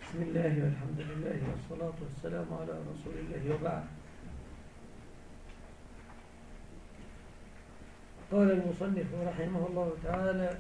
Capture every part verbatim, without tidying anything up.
بسم الله والحمد لله والصلاة والسلام على رسول الله وبعد. قال المصنف رحمه الله تعالى: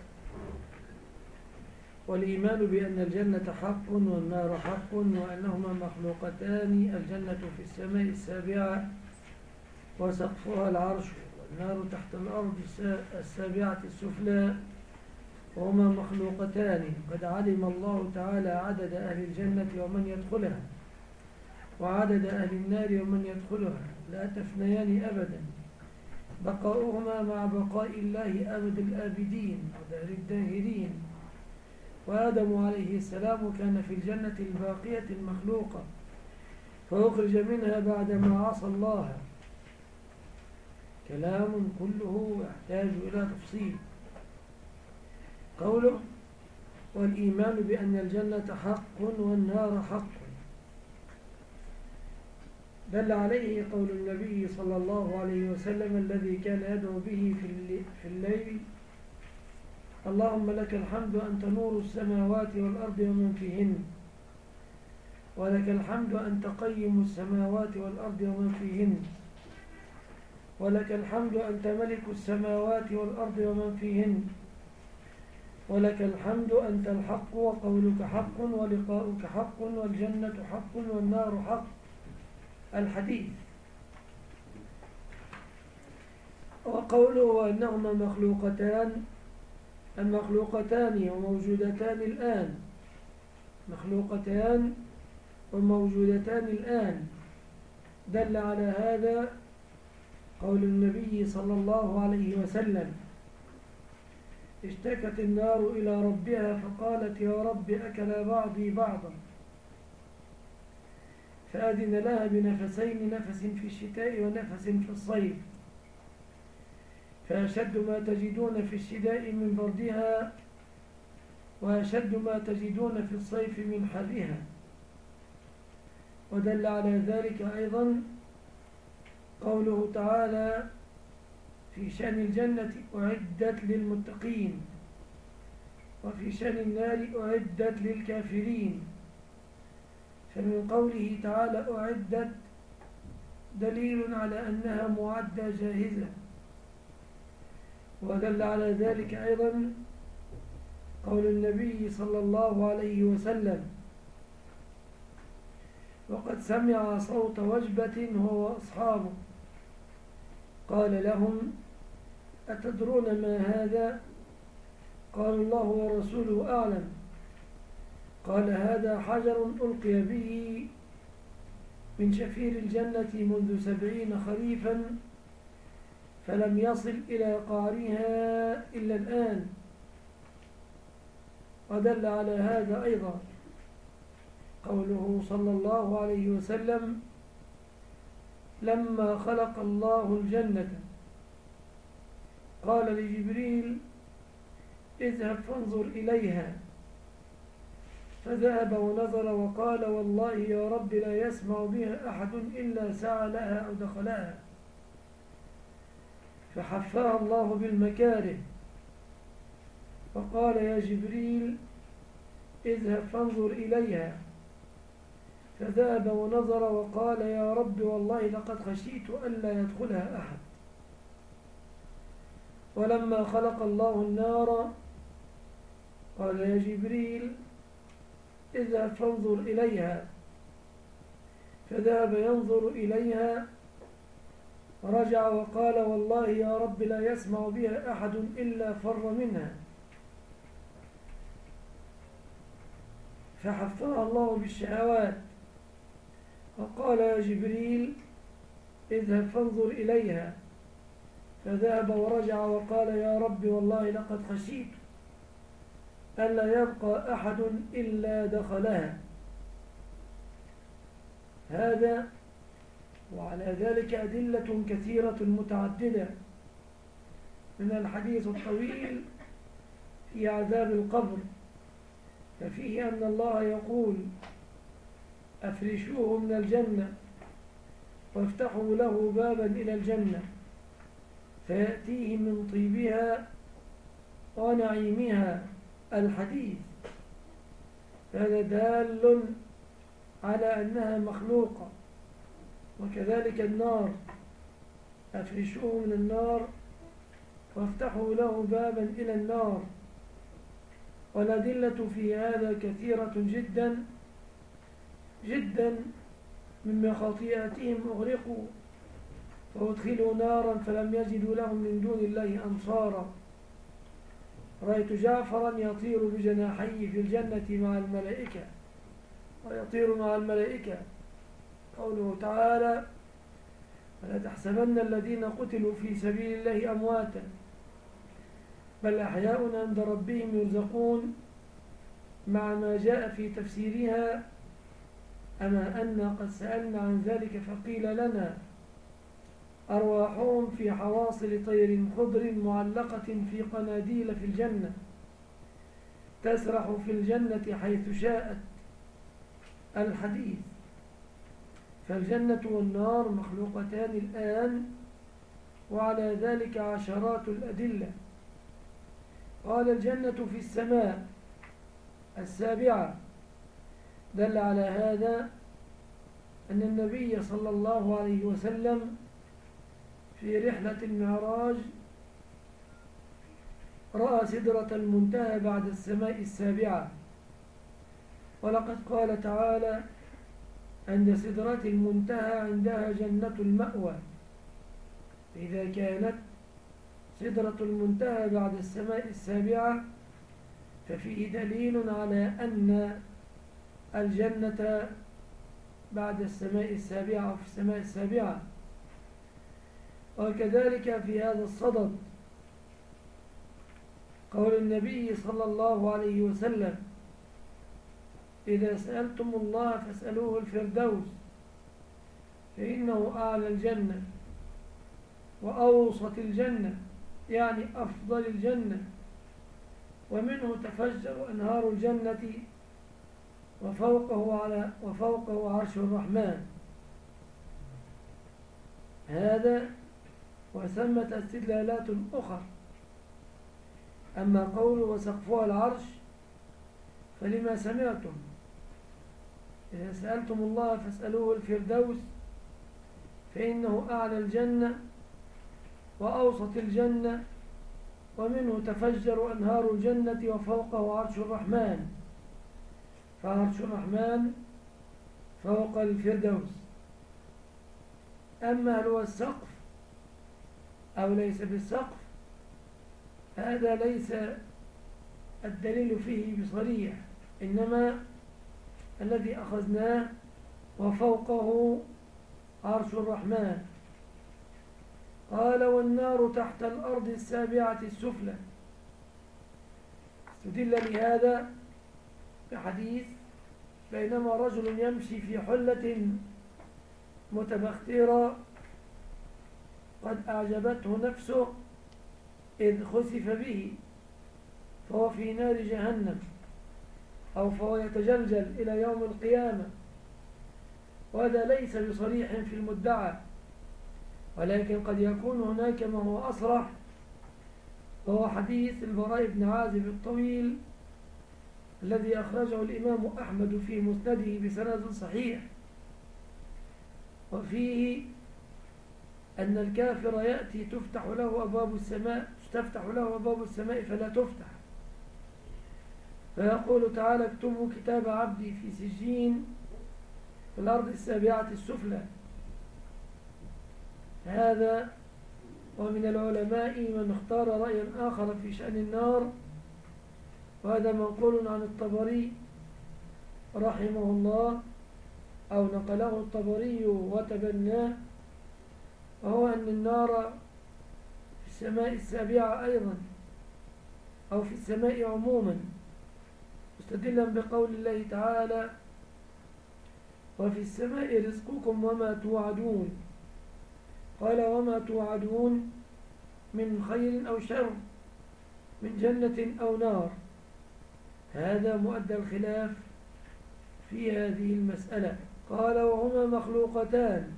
والإيمان بأن الجنة حق والنار حق وأنهما مخلوقتان، الجنة في السماء السابعة وسقفها العرش، والنار تحت الأرض السابعة السفلى، وهما مخلوقتان. قد علم الله تعالى عدد أهل الجنة ومن يدخلها، وعدد أهل النار ومن يدخلها، لا تفنيان أبدا، بقاؤهما مع بقاء الله أبد الآبدين ودهر الداهرين. وآدم عليه السلام كان في الجنة الباقية المخلوقة، فأخرج منها بعدما عصى الله. كلام كله يحتاج إلى تفصيل. قوله: والإيمان بأن الجنة حق والنار حق، دل عليه قول النبي صلى الله عليه وسلم الذي كان يدعو به في الليل: اللهم لك الحمد أنت نور السماوات والأرض ومن فيهن، ولك الحمد أنت قيم السماوات والأرض ومن فيهن، ولك الحمد أنت ملك السماوات والأرض ومن فيهن، ولك الحمد أنت الحق وقولك حق ولقاؤك حق والجنة حق والنار حق. الحديث. وقوله أنهما مخلوقتان، المخلوقتان وموجودتان الآن، مخلوقتان وموجودتان الآن، دل على هذا قول النبي صلى الله عليه وسلم: اشتكت النار إلى ربها فقالت يا رب أكل بعضي بعضا، فأذن لها بنفسين، نفس في الشتاء ونفس في الصيف، فأشد ما تجدون في الشتاء من بردها، وأشد ما تجدون في الصيف من حرها. ودل على ذلك أيضا قوله تعالى في شأن الجنة: أعدت للمتقين، وفي شأن النار: أعدت للكافرين. فمن قوله تعالى أعدت دليل على أنها معدة جاهزة. ودل على ذلك أيضا قول النبي صلى الله عليه وسلم: وقد سمع صوت وجبة هو وأصحابه، قال لهم: أتدرون ما هذا؟ قال الله ورسوله أعلم. قال: هذا حجر ألقي به من شفير الجنة منذ سبعين خريفا فلم يصل إلى قعرها إلا الآن. ودل على هذا أيضا قوله صلى الله عليه وسلم: لما خلق الله الجنة قال لجبريل: اذهب فانظر إليها، فذهب ونظر وقال: والله يا رب لا يسمع بها أحد إلا سعى لها أو دخلها. فحفاها الله بالمكاره، وقال: يا جبريل اذهب فانظر إليها، فذهب ونظر وقال: يا رب والله لقد خشيت ألا يدخلها أحد. ولما خلق الله النار قال: يا جبريل اذهب فانظر إليها، فذهب ينظر إليها، رجع وقال: والله يا رب لا يسمع بها أحد إلا فر منها. فحفها الله بالشهوات، وقال: يا جبريل اذهب فانظر إليها، فذهب ورجع وقال: يا رب والله لقد خشيت ألا يبقى أحد إلا دخلها. هذا وعلى ذلك أدلة كثيرة متعددة، من الحديث الطويل في عذاب القبر، ففيه أن الله يقول: أفرشوه من الجنة وافتحوا له بابا إلى الجنة، فيأتيه من طيبها ونعيمها. الحديث. هذا دال على أنها مخلوقة. وكذلك النار، أفرشوه من النار وافتحوا له بابا إلى النار. والأدلة في هذا كثيرة جدا جدا. من خطيئتهم أغرقوا فأدخلوا نارا فلم يجدوا لهم من دون الله أنصارا. رأيت جعفرا يطير بجناحيه في الجنة مع الملائكة، ويطير مع الملائكة. قوله تعالى: ولا تحسبن الذين قتلوا في سبيل الله أمواتا بل أحياء عند ربهم يرزقون، مع ما جاء في تفسيرها: أما أن قد سألنا عن ذلك فقيل لنا أرواحهم في حواصل طير خضر معلقة في قناديل في الجنة تسرح في الجنة حيث شاءت. الحديث. فالجنة والنار مخلوقتان الآن، وعلى ذلك عشرات الأدلة. قال: الجنة في السماء السابعة. دل على هذا أن النبي صلى الله عليه وسلم في رحلة المعراج رأى سدرة المنتهى بعد السماء السابعة. ولقد قال تعالى: عند سدرة المنتهى عندها جنة المأوى. إذا كانت سدرة المنتهى بعد السماء السابعة ففيه دليل على أن الجنة بعد السماء السابعة أو في السماء السابعة. وكذلك في هذا الصدد قول النبي صلى الله عليه وسلم: إذا سألتم الله فاسألوه الفردوس فإنه أعلى الجنة وأوسط الجنة، يعني أفضل الجنة، ومنه تفجر أنهار الجنة وفوقه, على وفوقه عرش الرحمن. هذا وثمة استدلالات أخرى. أما قول وسقفها العرش فلما سمعتم إذا سألتم الله فاسألوه الفردوس فإنه أعلى الجنة وأوسط الجنة ومنه تفجر أنهار الجنة وفوقه عرش الرحمن، فعرش الرحمن فوق الفردوس. أما هل هو السقف أو ليس بالسقف هذا ليس الدليل فيه بصريح، إنما الذي أخذناه وفوقه عرش الرحمن. قال: والنار تحت الأرض السابعة السفلى. استدل لهذا بحديث: بينما رجل يمشي في حلة متبخترة قد أعجبته نفسه إذ خسف به فهو في نار جهنم، أو فهو يتجلجل إلى يوم القيامة. وهذا ليس بصريح في المدعى، ولكن قد يكون هناك ما هو أصرح، وهو حديث البراء بن عازب الطويل الذي أخرجه الإمام أحمد في مسنده بسند صحيح، وفيه أن الكافر يأتي تفتح له أبواب السماء تفتح له أبواب السماء فلا تفتح، فيقول تعالى: اكتبوا كتاب عبدي في سجين في الأرض السابعة السفلى. هذا ومن العلماء من اختار رأيا آخر في شأن النار، وهذا منقول عن الطبري رحمه الله أو نقله الطبري وتبناه، وهو أن النار في السماء السابعة أيضا أو في السماء عموما، مستدلا بقول الله تعالى: وفي السماء رزقكم وما توعدون. قال: وما توعدون من خير أو شر، من جنة أو نار. هذا مؤدى الخلاف في هذه المسألة. قال: وهما مخلوقتان.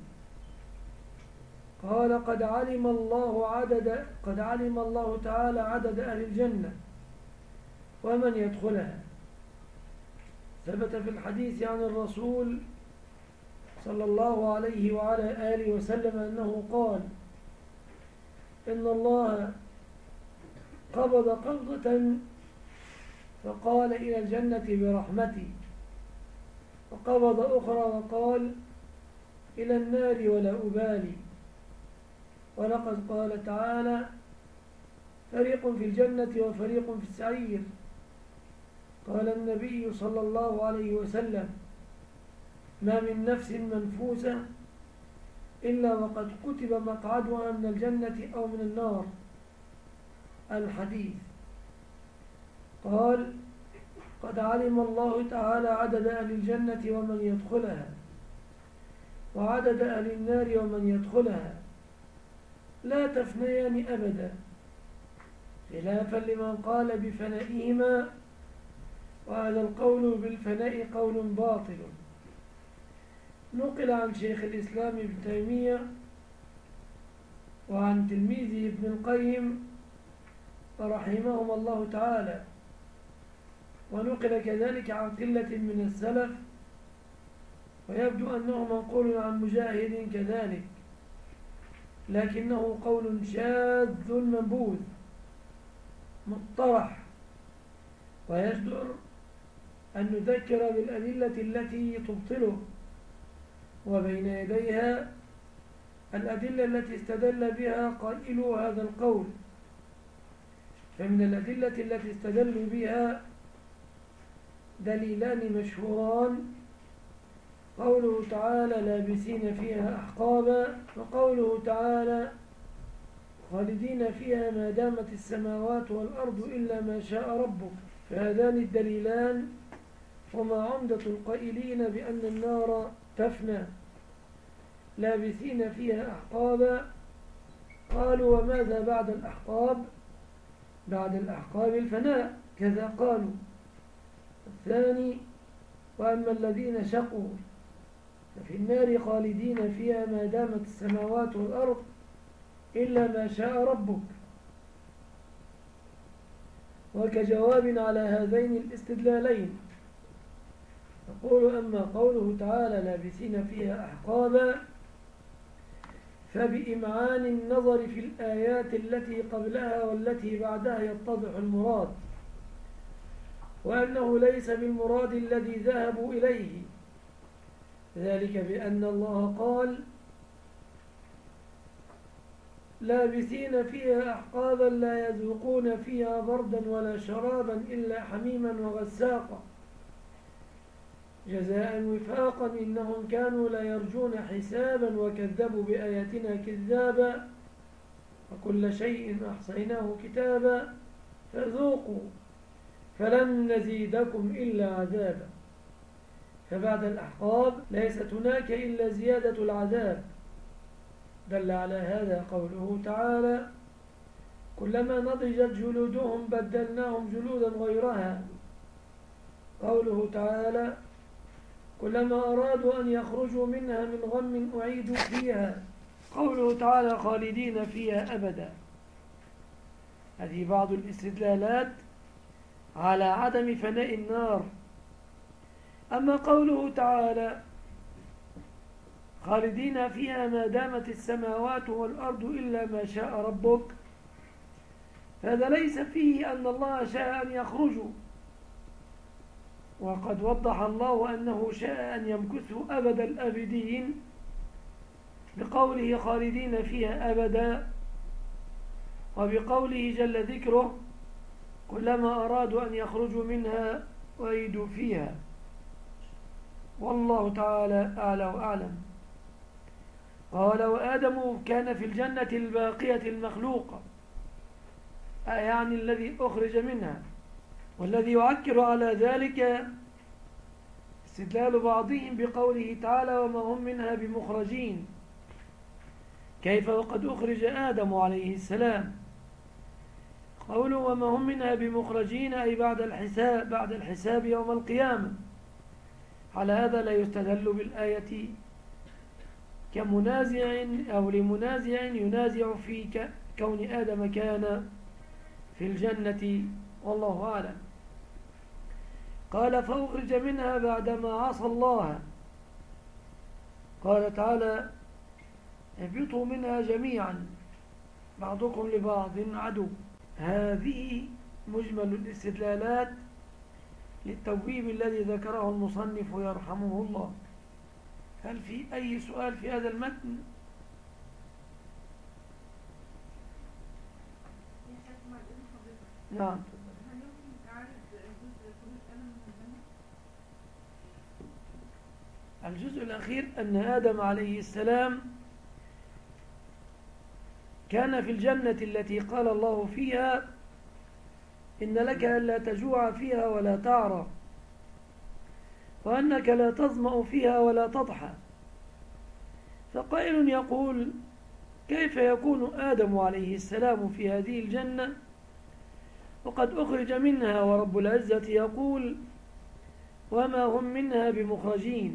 قال: قد علم الله عدد قد علم الله تعالى عدد أهل الجنة ومن يدخلها، ثبت في الحديث عن الرسول صلى الله عليه وعلى آله وسلم أنه قال: إن الله قبض قبضة فقال إلى الجنة برحمتي، وقبض أخرى وقال إلى النار ولا أبالي. ولقد قال تعالى: فريق في الجنة وفريق في السعير. قال النبي صلى الله عليه وسلم: ما من نفس منفوسة إلا وقد كتب مقعدها من الجنة أو من النار. الحديث. قال: قد علم الله تعالى عدد أهل الجنة ومن يدخلها، وعدد أهل النار ومن يدخلها، لا تفنيان أبدا، خلافا لمن قال بفنائهما، وهذا القول بالفناء قول باطل. نقل عن شيخ الإسلام ابن تيمية وعن تلميذه ابن القيم رحمهم الله تعالى، ونقل كذلك عن قلة من السلف، ويبدو أنه منقول عن مجاهد كذلك، لكنه قول شاذ منبوذ مطرح، ويجدر أن نذكر بالأدلة التي تبطله، وبين يديها الأدلة التي استدل بها قائلو هذا القول. فمن الأدلة التي استدلوا بها دليلان مشهوران: قوله تعالى: لابسين فيها أحقابا، وقوله تعالى: خالدين فيها ما دامت السماوات والأرض إلا ما شاء ربك. فهذان الدليلان هما عمدة القائلين بأن النار تفنى. لابسين فيها أحقابا، قالوا: وماذا بعد الأحقاب؟ بعد الأحقاب الفناء، كذا قالوا. الثاني: وأما الذين شقوا ففي النار خالدين فيها ما دامت السماوات والأرض إلا ما شاء ربك. وكجواب على هذين الاستدلالين نقول: أما قوله تعالى: لابسين فيها أحقابا، فبإمعان النظر في الآيات التي قبلها والتي بعدها يتضح المراد، وأنه ليس بالمراد الذي ذهبوا إليه، ذلك بأن الله قال: لابسين فيها أحقابا لا يذوقون فيها بردا ولا شرابا إلا حميما وغساقا جزاء وفاقا إنهم كانوا لا يرجون حسابا وكذبوا بآياتنا كذابا وكل شيء أحصيناه كتابا فذوقوا فلن نزيدكم إلا عذابا. فبعد الأحقاب ليست هناك إلا زيادة العذاب. دل على هذا قوله تعالى: كلما نضجت جلودهم بدلناهم جلودا غيرها. قوله تعالى: كلما أرادوا أن يخرجوا منها من غم أعيدوا فيها. قوله تعالى: خالدين فيها أبدا. هذه بعض الاستدلالات على عدم فناء النار. أما قوله تعالى: خالدين فيها ما دامت السماوات والأرض إلا ما شاء ربك، هذا ليس فيه أن الله شاء أن يخرجوا، وقد وضح الله أنه شاء أن يمكثوا أبد الآبدين بقوله: خالدين فيها أبدا، وبقوله جل ذكره: كلما أرادوا أن يخرجوا منها أعيدوا فيها. والله تعالى أعلى وأعلم. قال: وآدم كان في الجنة الباقية المخلوقة، يعني الذي أخرج منها. والذي يعكر على ذلك استدلال بعضهم بقوله تعالى: وما هم منها بمخرجين. كيف وقد أخرج آدم عليه السلام؟ قوله وما هم منها بمخرجين أي بعد الحساب, بعد الحساب يوم القيامة. على هذا لا يستدل بالآية كمنازع أو لمنازع ينازع في كون آدم كان في الجنة، والله أعلم. قال فأخرج منها بعدما عصى الله. قال تعالى اهبطوا منها جميعا بعضكم لبعض عدو. هذه مجمل الاستدلالات للتوبيب الذي ذكره المصنف يرحمه الله. هل في أي سؤال في هذا المتن؟ نعم. الجزء الأخير أن آدم عليه السلام كان في الجنة التي قال الله فيها إن لك ألا تجوع فيها ولا تعرى وأنك لا تظمأ فيها ولا تضحى. فقائل يقول كيف يكون آدم عليه السلام في هذه الجنة وقد أخرج منها ورب العزة يقول وما هم منها بمخرجين؟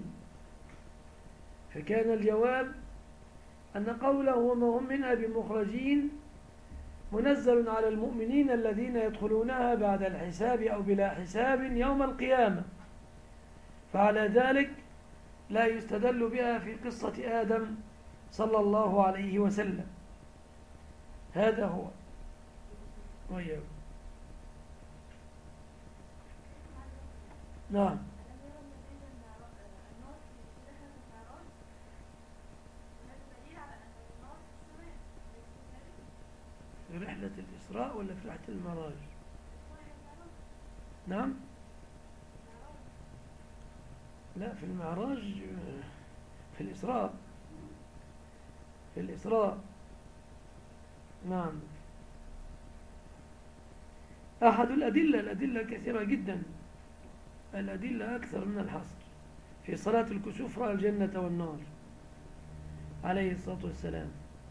فكان الجواب أن قوله وما هم منها بمخرجين منزل على المؤمنين الذين يدخلونها بعد الحساب أو بلا حساب يوم القيامة، فعلى ذلك لا يستدل بها في قصة آدم صلى الله عليه وسلم. هذا هو. طيب. نعم. في رحلة الإسراء ولا في رحلة المعراج؟ نعم. لا، في المعراج، في الإسراء، في الإسراء. نعم. أحد الأدلة، الأدلة كثيرة جدا، الأدلة أكثر من الحصر. في صلاة الكسوف رأى الجنة والنار عليه الصلاة والسلام.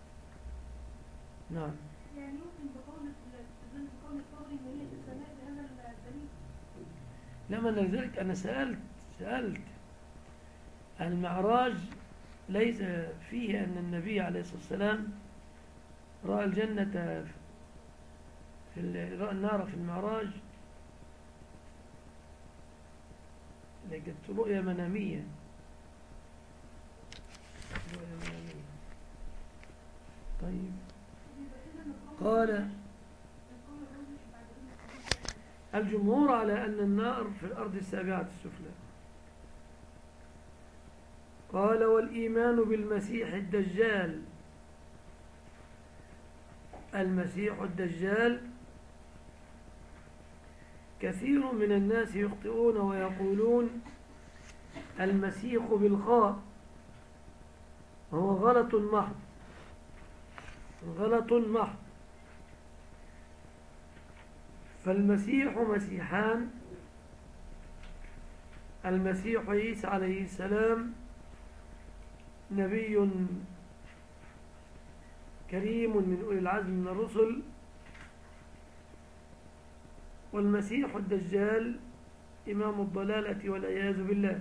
نعم. يعني يمكن بقول بقول الثوري ان هي في السماء بهذا الدليل. لما لذلك أنا سألت سألت المعراج ليس فيه أن النبي عليه الصلاة والسلام رأى الجنة في رأى النار في المعراج، لقد رؤية منامية. رؤية منامية. طيب. قال الجمهور على أن النار في الأرض السابعة السفلى. قال والإيمان بالمسيح الدجال. المسيح الدجال كثير من الناس يخطئون ويقولون المسيح بالخاء، وهو غلط محض، غلط محض. فالمسيح مسيحان، المسيح عيسى عليه السلام نبي كريم من أولي العزم من الرسل، والمسيح الدجال إمام الضلالة والعياذ بالله.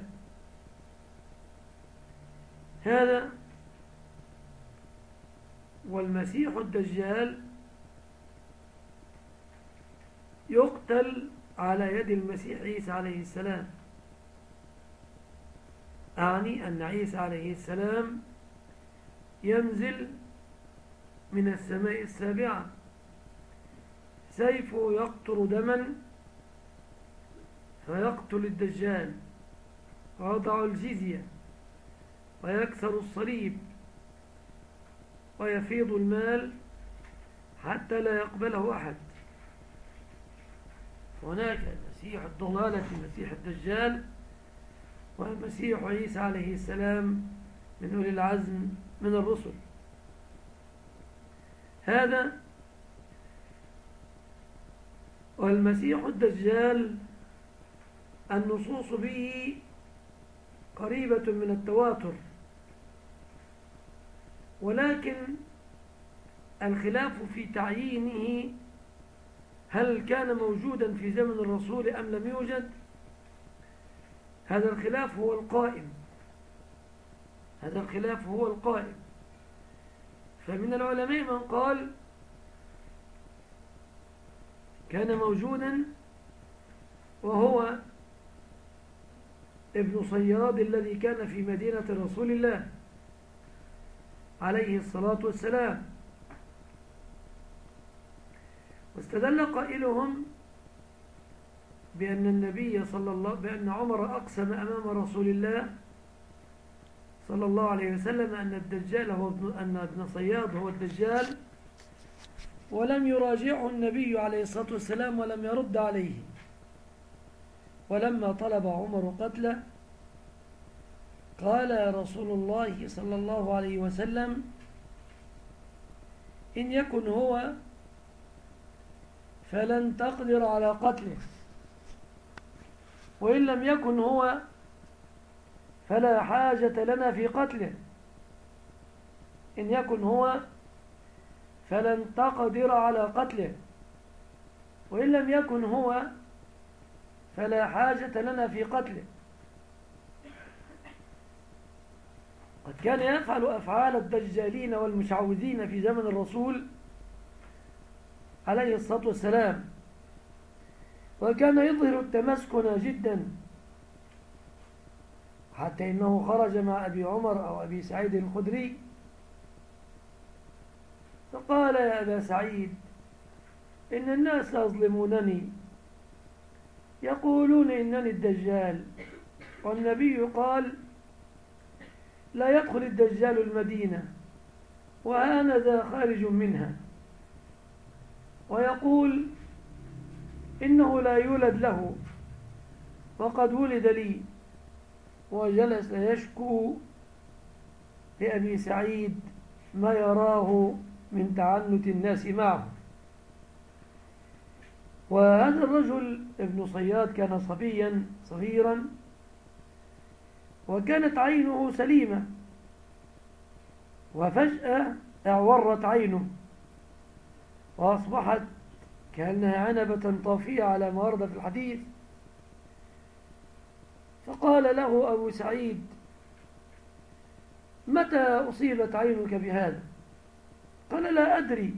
هذا والمسيح الدجال يقتل على يد المسيح عيسى عليه السلام، أعني أن عيسى عليه السلام ينزل من السماء السابعة سيفه يقطر دما فيقتل الدجال ويضع الجزية ويكسر الصليب ويفيض المال حتى لا يقبله أحد. هناك المسيح الضلالة المسيح الدجال، والمسيح عيسى عليه السلام من أولي العزم من الرسل. هذا والمسيح الدجال النصوص به قريبة من التواتر، ولكن الخلاف في تعيينه هل كان موجودا في زمن الرسول أم لم يوجد. هذا الخلاف هو القائم هذا الخلاف هو القائم فمن العلماء من قال كان موجودا وهو ابن صياد الذي كان في مدينة رسول الله عليه الصلاة والسلام. واستدل قائلهم بأن النبي صلى الله بأن عمر أقسم أمام رسول الله صلى الله عليه وسلم أن الدجال هو ابن أن ابن صياد هو الدجال، ولم يراجعه النبي عليه الصلاة والسلام ولم يرد عليه. ولما طلب عمر قتله قال يا رسول الله صلى الله عليه وسلم إن يكن هو فلن تقدر على قتله، وإن لم يكن هو فلا حاجة لنا في قتله. إن يكن هو فلن تقدر على قتله، وإن لم يكن هو فلا حاجة لنا في قتله. قد كان يفعل أفعال الدجالين والمشعوذين في زمن الرسول عليه الصلاة والسلام، وكان يظهر التمسكن جدا، حتى إنه خرج مع أبي عمر أو أبي سعيد الخدري فقال يا أبا سعيد إن الناس يظلمونني، يقولون إنني الدجال، والنبي قال لا يدخل الدجال المدينة وأنا ذا خارج منها، ويقول إنه لا يولد له وقد ولد لي. وجلس يشكو لأبي سعيد ما يراه من تعنت الناس معه. وهذا الرجل ابن صياد كان صبيا صغيرا، وكانت عينه سليمة، وفجأة اعورت عينه وأصبحت كأنها عنبة طافية على ما ورد في الحديث. فقال له أبو سعيد متى أصيبت عينك بهذا؟ قال لا أدري.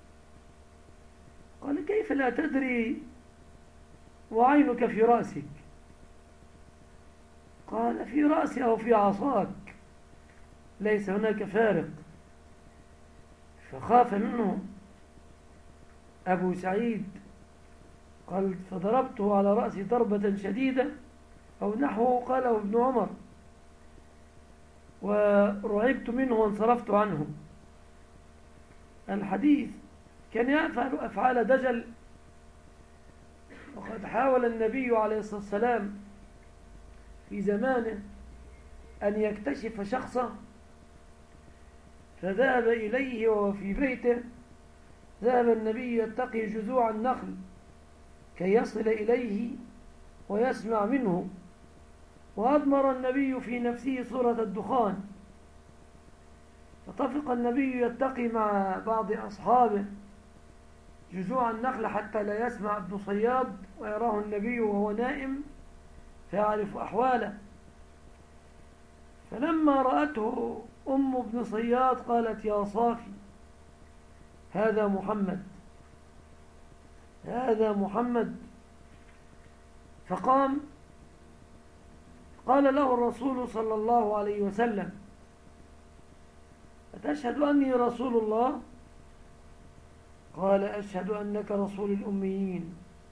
قال كيف لا تدري وعينك في رأسك؟ قال في رأسي أو في عصاك، ليس هناك فارق. فخاف منه أبو سعيد، قال فضربته على رأسي ضربة شديدة أو نحوه قاله ابن عمر، ورعبت منه وانصرفت عنه. الحديث كان يفعل أفعال دجل، وقد حاول النبي عليه الصلاة والسلام في زمانه أن يكتشف شخصه، فذهب إليه وهو في بيته. ذهب النبي يتقي جذوع النخل كي يصل إليه ويسمع منه، وأضمر النبي في نفسه صورة الدخان، فطفق النبي يتقي مع بعض أصحابه جذوع النخل حتى لا يسمع ابن صياد ويراه النبي وهو نائم فيعرف أحواله. فلما رأته أم ابن صياد قالت يا صافي هذا محمد، هذا محمد. فقام قال له الرسول صلى الله عليه وسلم أتشهد أني رسول الله؟ قال أشهد أنك رسول الأميين.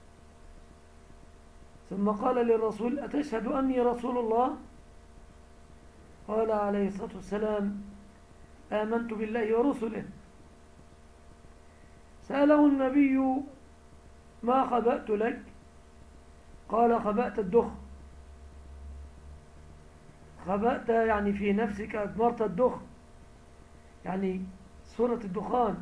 ثم قال للرسول أتشهد أني رسول الله؟ قال عليه الصلاة والسلام آمنت بالله ورسله. سأله النبي ما خبأت لك؟ قال خبأت الدخ. خبأت يعني في نفسك أدمرت الدخ، يعني صورة الدخان.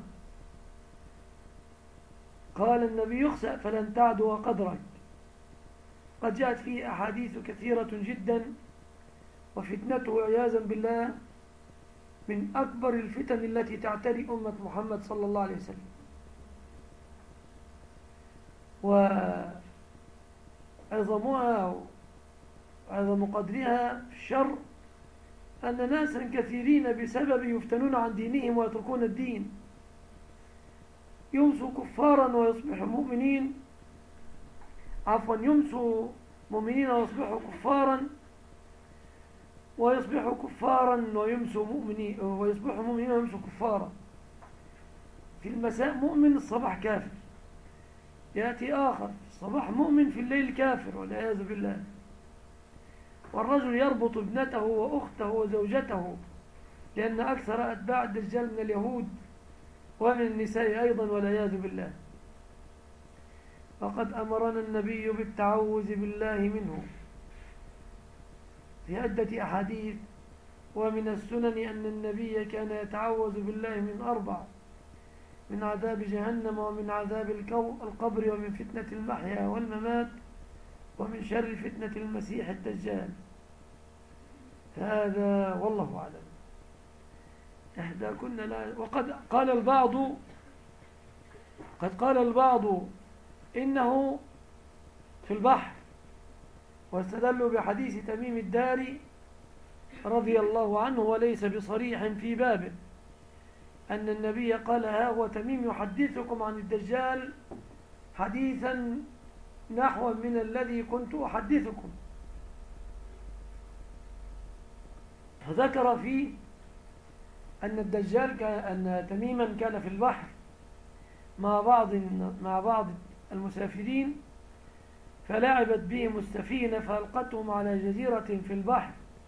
قال النبي يخسأ فلن تعدو قدرك. قد جاءت فيه أحاديث كثيرة جدا، وفتنته عياذا بالله من أكبر الفتن التي تعتري أمة محمد صلى الله عليه وسلم. وعظمها وعظم قدرها في الشر أن ناسا كثيرين بسبب يفتنون عن دينهم ويتركون الدين، يمسوا كفارا ويصبحوا مؤمنين، عفوا يمسوا مؤمنين ويصبحوا كفارا ويصبح كفارا ويمسى مؤمنين، ويصبح مؤمنين ويمسى كفارا. في المساء مؤمن، الصباح كافر. يأتي آخر في الصباح مؤمن، في الليل كافر والعياذ بالله. والرجل يربط ابنته وأخته وزوجته، لأن أكثر أتباع الدجال من اليهود ومن النساء أيضا والعياذ بالله. وقد أمرنا النبي بالتعوذ بالله منه في عدة أحاديث. ومن السنن أن النبي كان يتعوذ بالله من أربع: من عذاب جهنم، ومن عذاب القبر، ومن فتنة المحيا والممات، ومن شر فتنة المسيح الدجال. هذا والله أعلم. إحدى كنا لا. وقد قال البعض قد قال البعض إنه في البحر، واستدلوا بحديث تميم الداري رضي الله عنه، وليس بصريح في بابه، أن النبي قال: ها هو تميم يحدثكم عن الدجال حديثا نحو من الذي كنت أحدثكم. فذكر فيه أن الدجال كان أن تميما كان في البحر مع بعض مع بعض المسافرين، فلعبت بهم السفينة فألقتهم على جزيرة في البحر،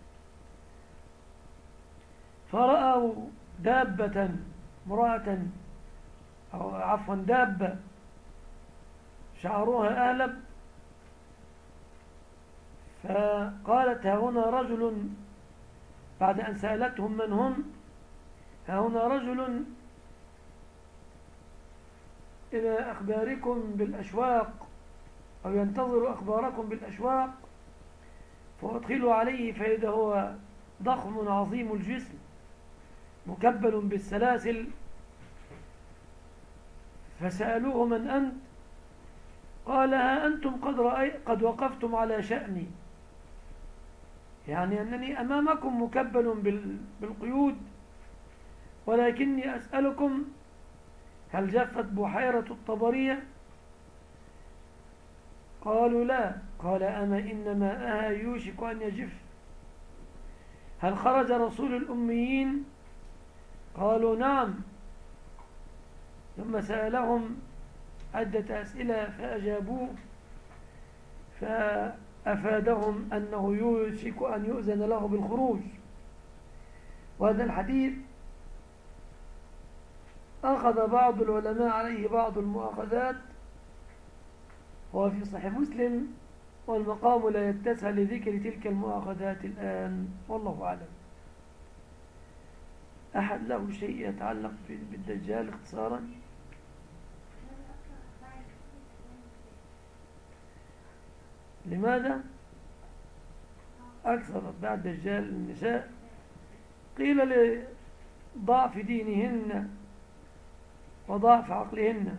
فرأوا دابة امرأة أو عفوا دابة شعرها أهلب، فقالت: ها هنا رجل، بعد أن سألتهم من هم: ها هنا رجل إلى أخباركم بالأشواق، أو ينتظر أخباركم بالأشواق. فأدخلوا عليه فإذا هو ضخم عظيم الجسم مكبل بالسلاسل. فسألوه: من أنت؟ قال: ها أنتم قد, رأي قد وقفتم على شأني، يعني أنني أمامكم مكبل بالقيود، ولكني أسألكم: هل جفت بحيرة الطبرية؟ قالوا: لا. قال: أما إن ماءها يوشك أن يجف. هل خرج رسول الأميين؟ قالوا: نعم. ثم سألهم عدة أسئلة فأجابوه، فأفادهم أنه يوشك أن يؤذن له بالخروج. وهذا الحديث أخذ بعض العلماء عليه بعض المؤاخذات، هو في صحيح مسلم، والمقام لا يتسع لذكر تلك المؤاخذات الآن، والله أعلم. أحد له شيء يتعلق بالدجال اختصارا؟ لماذا أكثر بعد الدجال النساء؟ قيل لضعف دينهن وضعف عقلهن،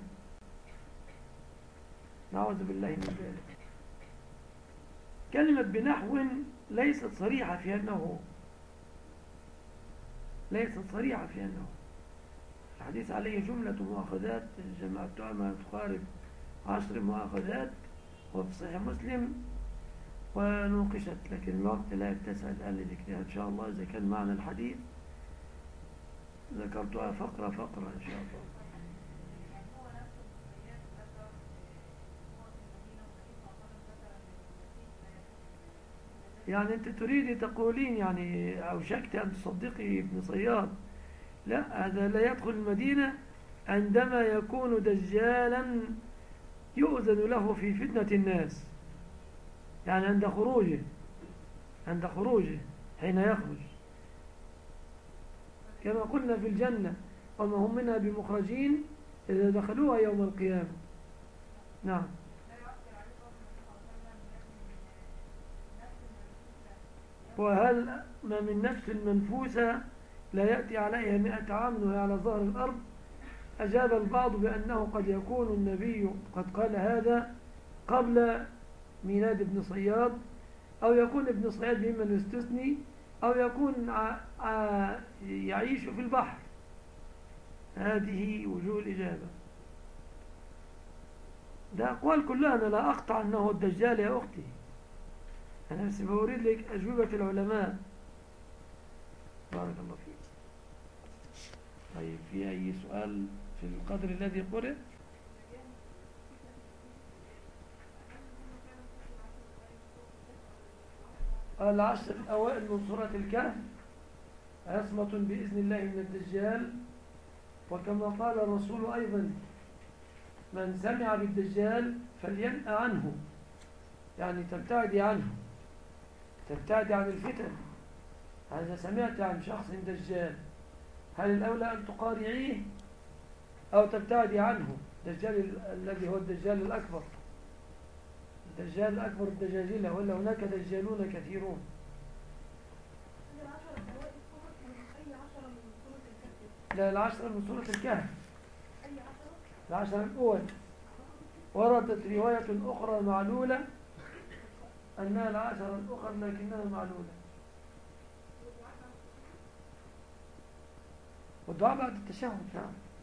نعوذ بالله من ذلك. كلمة بنحو ليست صريحة في أنه ليست صريحة في أنه الحديث عليه جملة مؤاخذات جمعتها ما تقارب عشر مؤاخذات، وفي صحيح مسلم ونوقشت، لكن الوقت لا يتسع الآن لذكرها. إن شاء الله إذا كان معنا الحديث ذكرتها فقرة فقرة إن شاء الله. يعني أنت تريدي تقولين يعني أوشكت أن تصدقي ابن صياد؟ لا، هذا لا يدخل المدينة عندما يكون دجالا يؤذن له في فتنة الناس، يعني عند خروجه عند خروجه حين يخرج، كما قلنا في الجنة: وما هم منها بمخرجين إذا دخلوها يوم القيامة. نعم. وهل ما من نفس منفوسة لا يأتي عليها مئة عام وهي على ظهر الأرض؟ أجاب البعض بأنه قد يكون النبي قد قال هذا قبل ميلاد ابن صياد، أو يكون ابن صياد ممن يستثني، أو يكون ع... ع... يعيش في البحر. هذه وجوه الإجابة. ده أقوال كلها، أنا لا أقطع أنه الدجال يا أختي، أنا بس بوريد لك أجوبة العلماء. بارك الله فيك. طيب في أي سؤال في القدر الذي قرأ؟ العشر الأوائل من سورة الكهف عصمة بإذن الله من الدجال، وكما قال الرسول أيضا من سمع بالدجال فلينأ عنه، يعني تبتعدي عنه، تبتعدي عن الفتن. إذا سمعت عن شخص دجال هل الأولى أن تقارعيه أو تبتعدي عنه؟ الدجال الذي هو الدجال الأكبر، الدجال الأكبر الدجاجلة، ولا هناك دجالون كثيرون. لا العشرة من سورة الكهف، العشرة الأول. وردت رواية أخرى معلولة أنها العشرة الأخرى لكنها معلولة. والدعاء بعد التشهد. نعم.